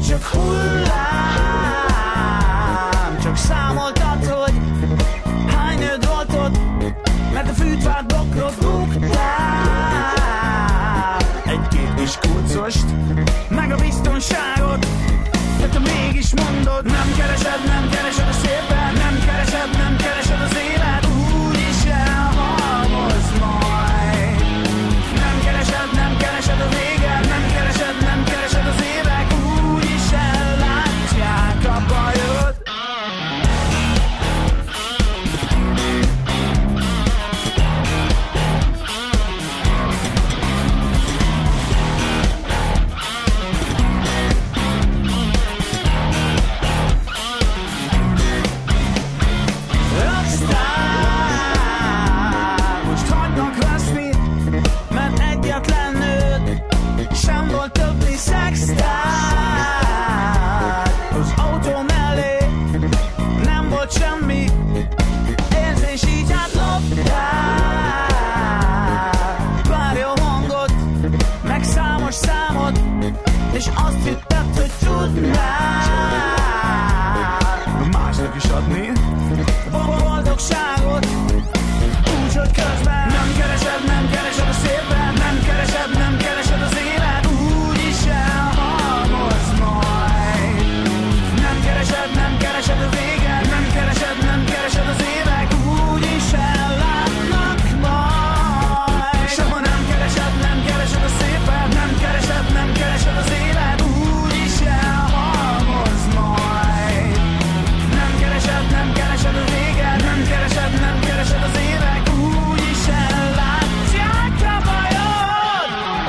csak hullám. Csak számoltad, hogy hány nőd volt ott, mert a fűtvált bokrot rúgtál. Egy-két kis kurcost, meg a biztonságot, de te mégis mondod, nem keresed a szépet, nem keresed az élet, úgyis elhalmoz majd. Nem keresed a véget, nem keresed az évek, úgyis ellátják a bajod. Az autó mellé nem volt semmi, érzés így átloptál. Pár jó hangot, meg számos számot, és azt hitted, hogy tudnál másnak is adni boldogságot, úgyhogy közben nem keresed a szépet, nem keresed az élet, úgyis elhalmoz majd. Nem keresed a véget, nem keresed az évek, úgyis ellátnak majd. Soha nem keresed a szépet, nem keresed az élet, úgyis elhalmoz majd. Nem keresed a véget, nem keresed az évek, úgyis ellátják a bajod.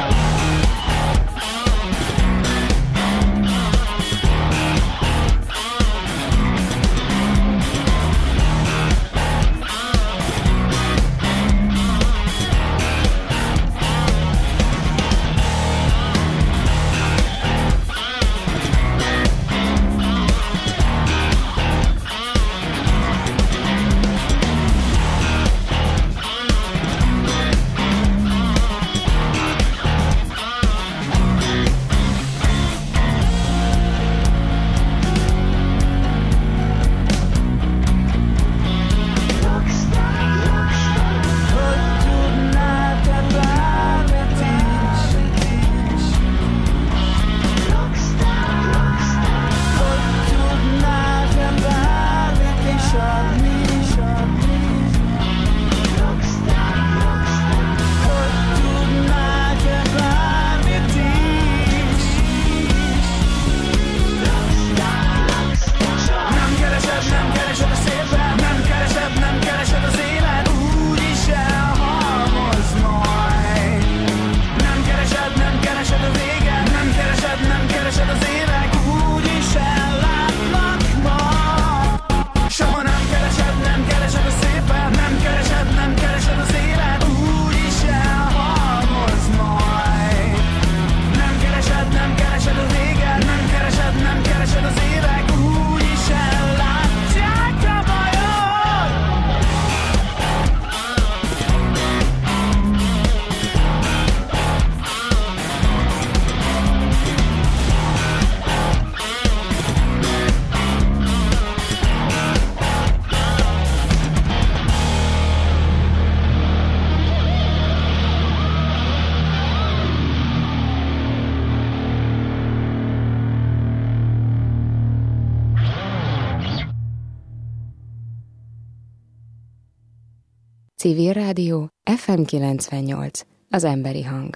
Civil Rádió, FM 98, az emberi hang.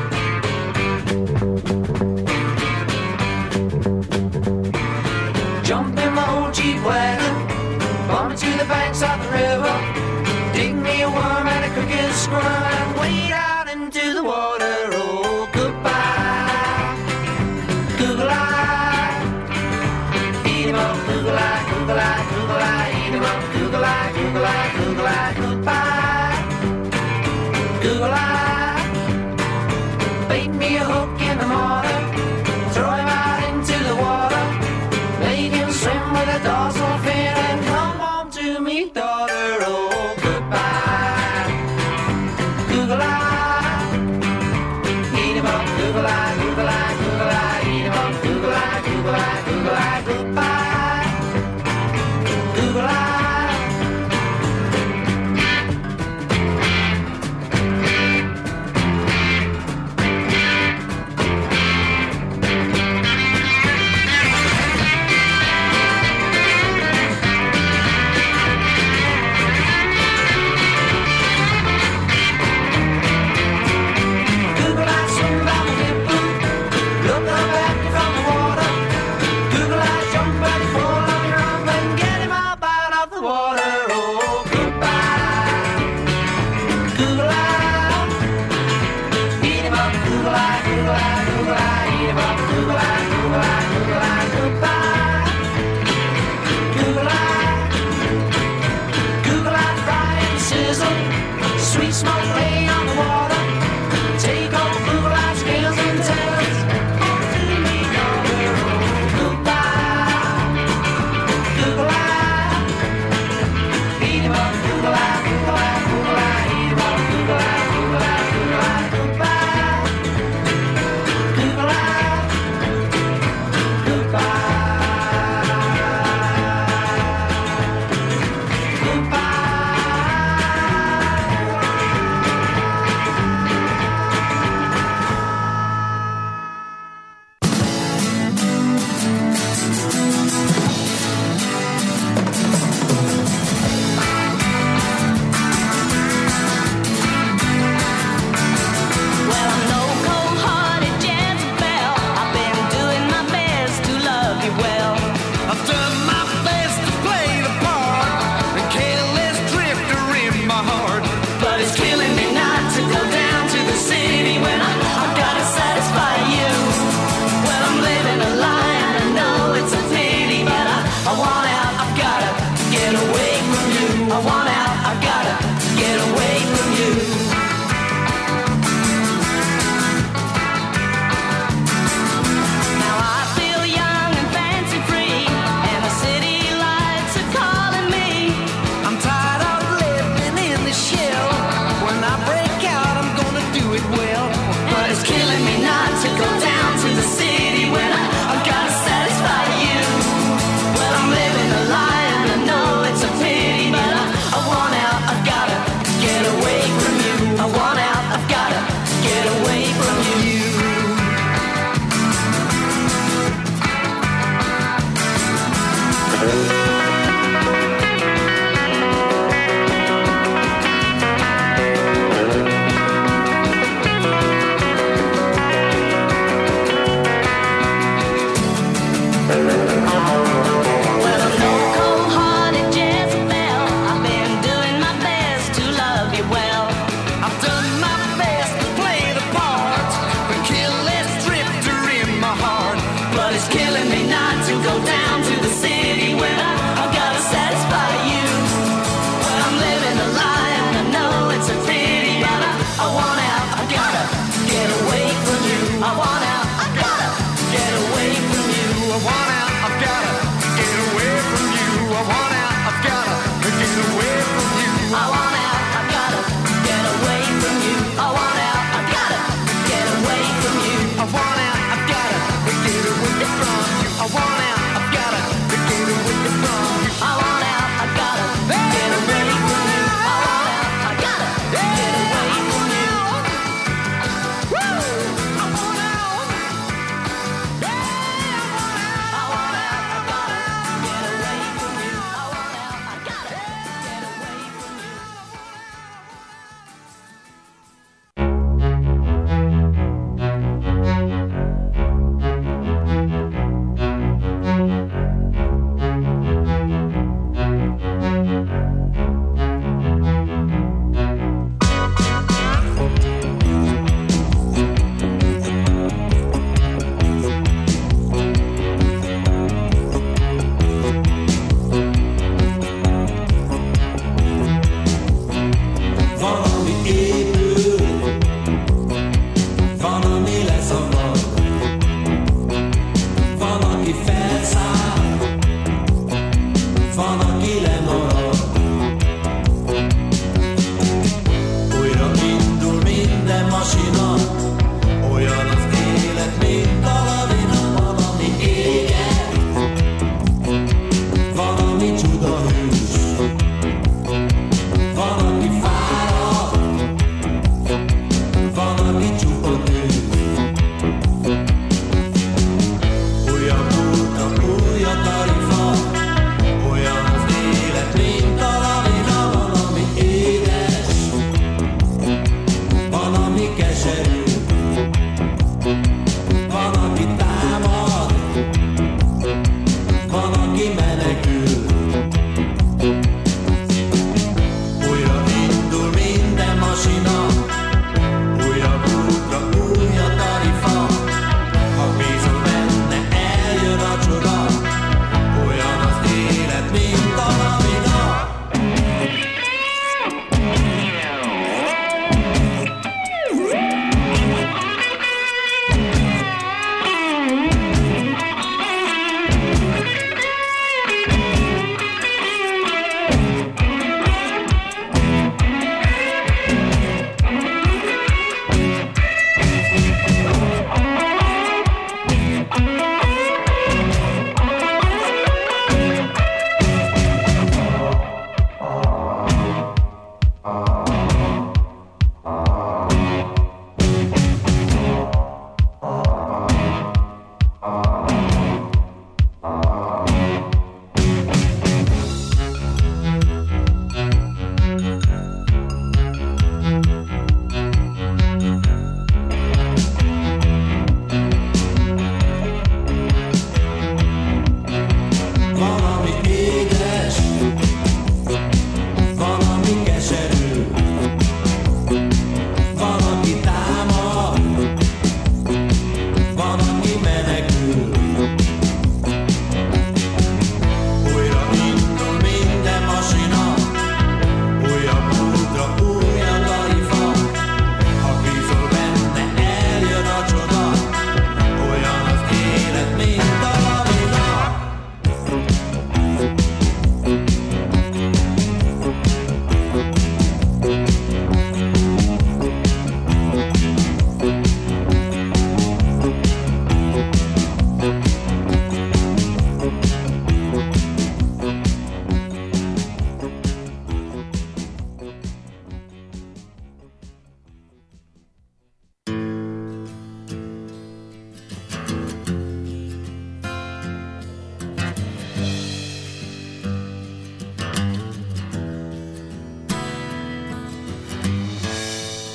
Jump in my old Jeep wagon, bump me to the banks of the river, dig me a worm and a cricket squirm, and wade out into the water. Oh, goodbye, Google-eye, eat him up, Google-eye, Google-eye, Google-eye, eat him up, Google-eye, Google-eye, Google-eye, goodbye, Google-eye, bait me a hook in the morning, throw him out into the water, make him swim with a dorsal fin, and come home to me, daughter. Oh, goodbye, Google-eye, eat him up, Google-eye, Google-eye, Google-eye, eat him up, Google-eye, Google-eye.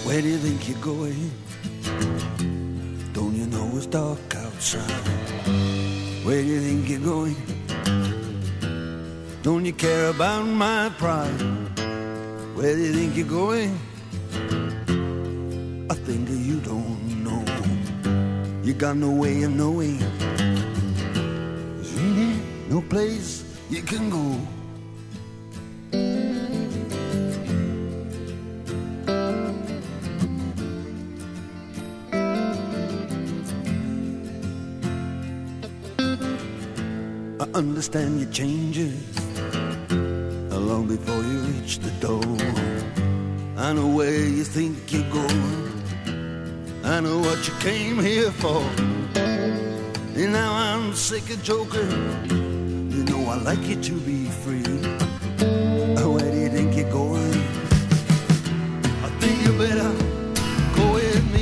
Where do you think you're going? Don't you know it's dark outside? Where do you think you're going? Don't you care about my pride? Where do you think you're going? I think you don't know. You got no way of knowing. There's really no place you can go. I understand your changes long before you reach the door. I know where you think you're going. I know what you came here for. And now I'm sick of joking. You know I like you to be free. Where do you think you're going? I think you better go with me.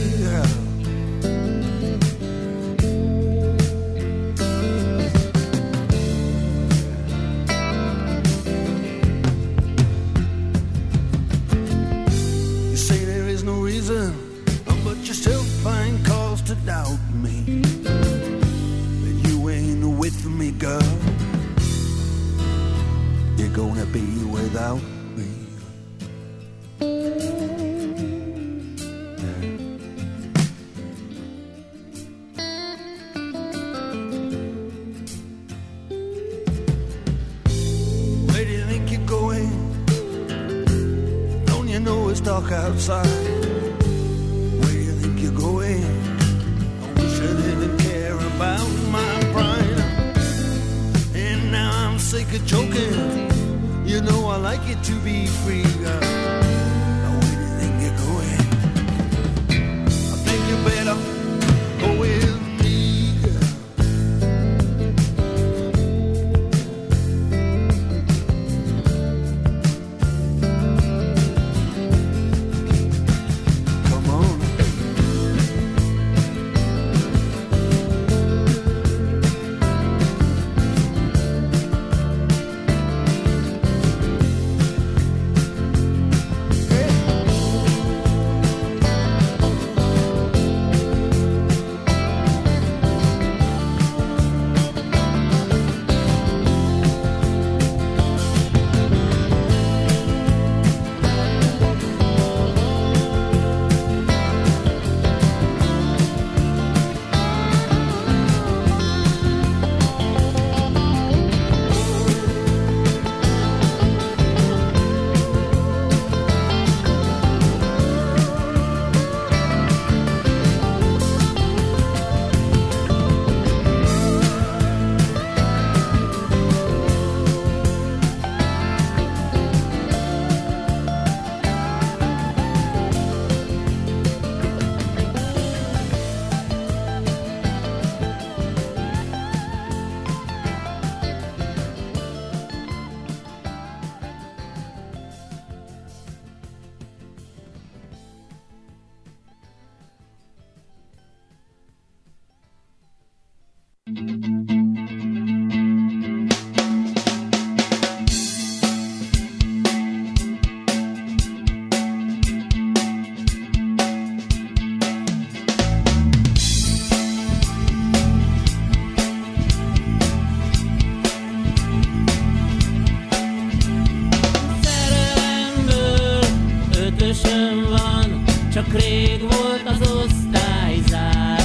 But you still find cause to doubt me. But you ain't with me, girl. You're gonna be without me. Where do you think you're going? Don't you know it's dark outside? Going. I wish I didn't care about my pride. And now I'm sick of joking. You know I like it to be free. Now where do you think you're going? I think you better go with me. Csak rég volt az osztályzás.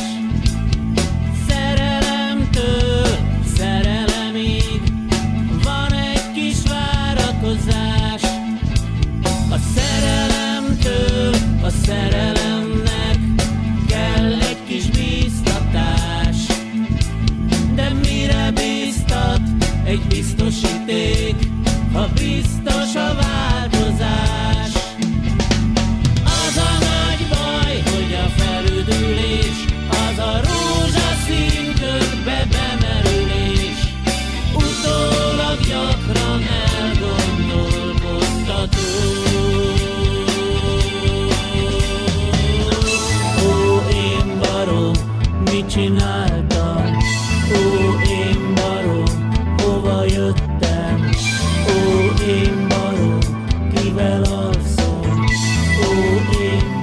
Szerelemtől szerelemig van egy kis várakozás. A szerelemtől a szerelemnek kell egy kis bíztatás. De mire bíztat egy biztosíték, ha biztos a változás? Az a nagy baj, hogy a felüdülés az a rózsaszín ködbe bemerülés. Utólag gyakran elgondolkodtató. Ó, én barom, mit csináltam? Ó, én barom, hova jöttem? Ó, én barom, kivel alszom? Ó, én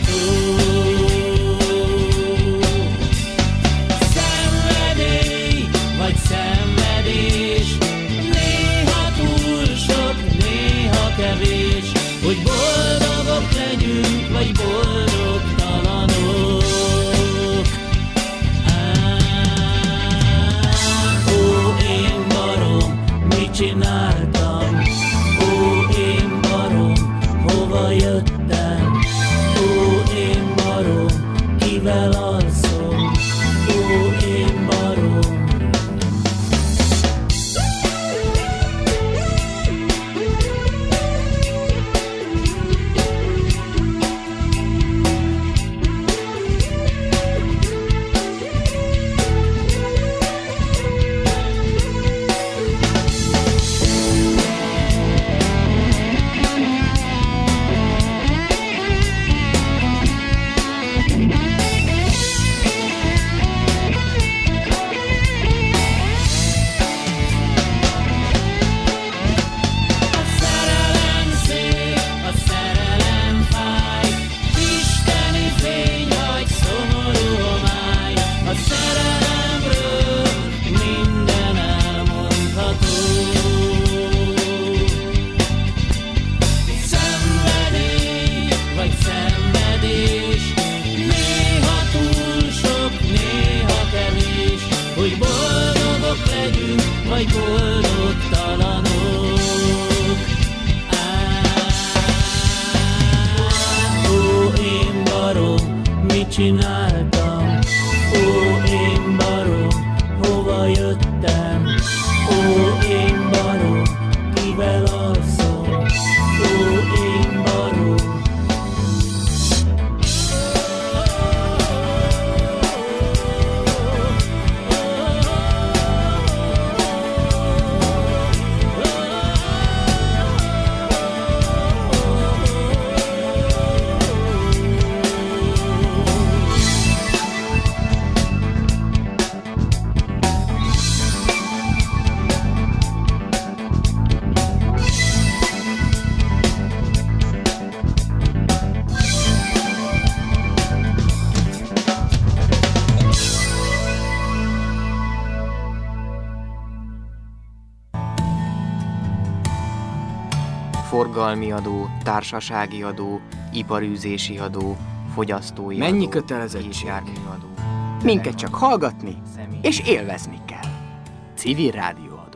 mondható. Szenvedély vagy szenvedés, néha túl sok, néha kevés, hogy boldogok legyünk, vagy boldogtalanok. Ó, én barom, mit csináltam? Ó, én barom, hova jöttem? Ó, én barom, kivel alszom? Ó, én barom. Vagy boldogtalanok. Ó, én barom, mit csináltam? Ó, én barom, hova jöttem? Ó, én barom, kivel alszom? Ó, én barom. Forgalmi adó, társasági adó, iparűzési adó, fogyasztói adó, mennyi kötelezettség? járműadó. Minket csak hallgatni és élvezni kell. Civil rádióadó.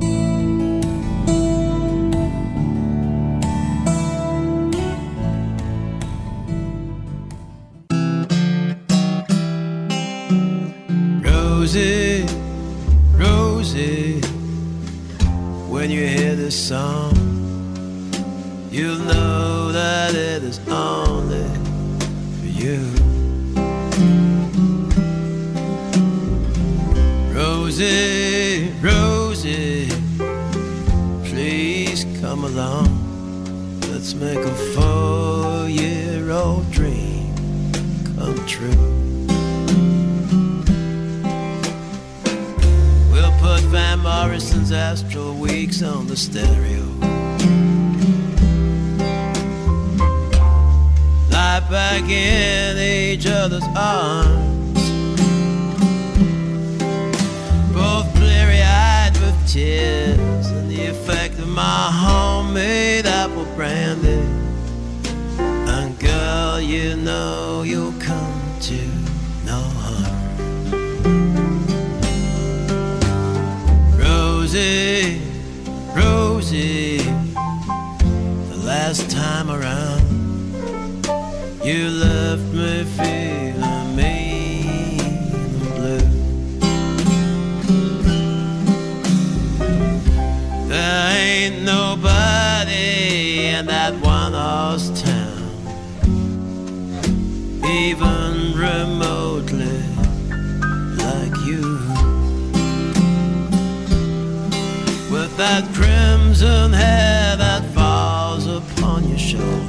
Rosie, Rosie, when you hear this song, you'll know that it is only for you. Rosie, Rosie, please come along. Let's make a 4-year-old dream come true. We'll put Van Morrison's Astral Weeks on the stereo. Back in each other's arms, both bleary-eyed with tears and the effect of my homemade apple brandy. And girl, you know you'll come to no harm. Rosie, Rosie, the last time around, you left me feeling mean and blue. There ain't nobody in that one-horse town, even remotely like you, with that crimson hair that falls upon your shoulder,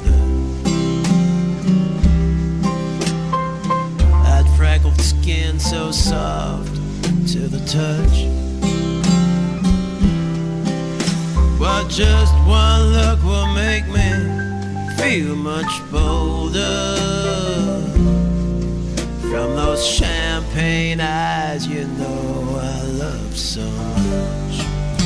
skin so soft to the touch. But just one look will make me feel much bolder from those champagne eyes you know I love so much.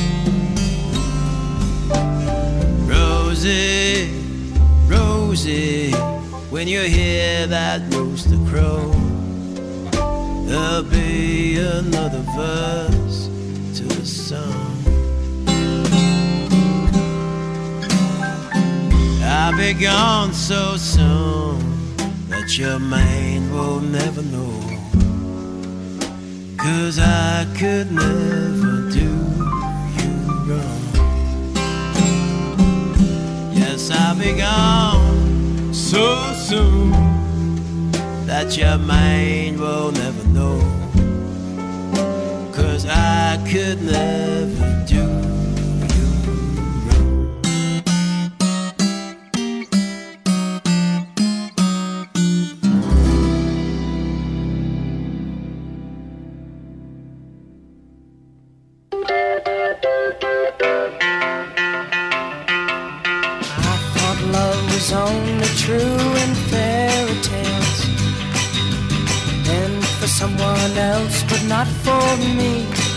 Rosie, Rosie, when you hear that rooster crow, there'll be another verse to the song. I'll be gone so soon that your mind will never know, 'cause I could never do you wrong. Yes, I'll be gone so soon that your mind will never know, 'cause I could never do you wrong. I thought love was only true in fairy tales, and for someone else, but not for me.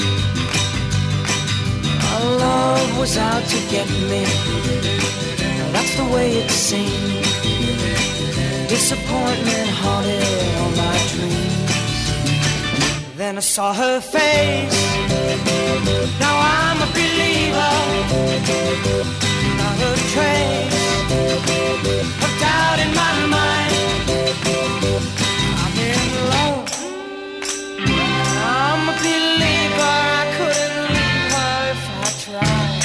Our love was out to get me, that's the way it seemed. Disappointment haunted all my dreams. Then I saw her face, now I'm a believer. Not a trace of doubt in my mind. I'm in love, I'm a believer. I couldn't leave her if I tried.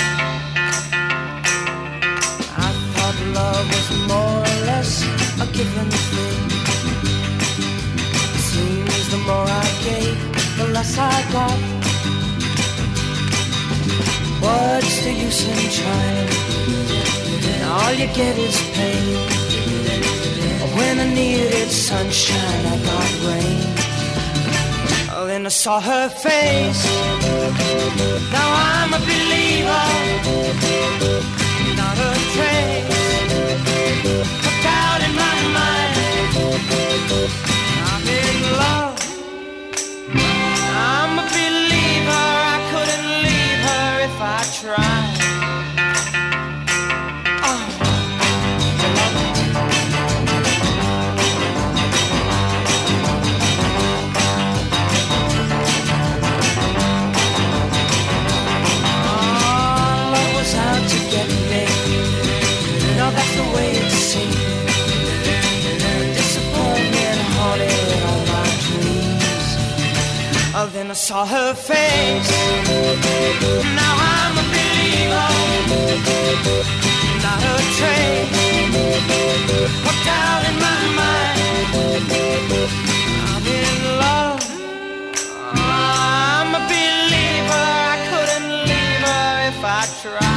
I thought love was more or less a given thing. Seems the more I gave, the less I got. What's the use in trying? All you get is pain. When I needed sunshine, I got rain. Oh, then I saw her face, now I'm a believer. Not a trace of doubt in my mind. I'm in love, I'm a believer. I couldn't leave her if I tried. That's the way it seemed. Disappointment haunted all my dreams. Oh, then I saw her face, now I'm a believer. Not a trace of doubt in my mind. I'm in love, I'm a believer. I couldn't leave her if I tried.